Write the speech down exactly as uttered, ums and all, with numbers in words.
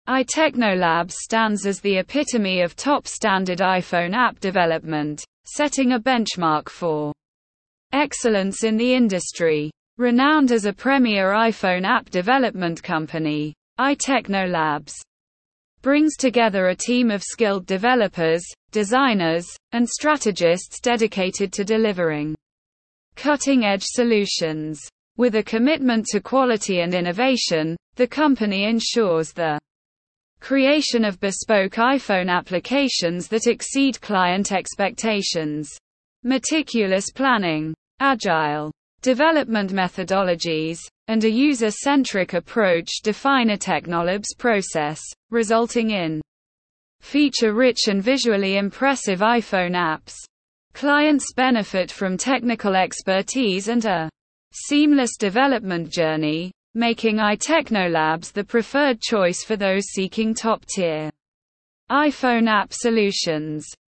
iTechnolabs stands as the epitome of top-standard iPhone app development, setting a benchmark for excellence in the industry. Renowned as a premier iPhone app development company, iTechnolabs brings together a team of skilled developers, designers, and strategists dedicated to delivering cutting-edge solutions. With a commitment to quality and innovation, the company ensures the creation of bespoke iPhone applications that exceed client expectations. Meticulous planning, agile development methodologies, and a user-centric approach define iTechnolabs' process, resulting in feature-rich and visually impressive iPhone apps. Clients benefit from technical expertise and a seamless development journey, making iTechnolabs the preferred choice for those seeking top-tier iPhone app solutions.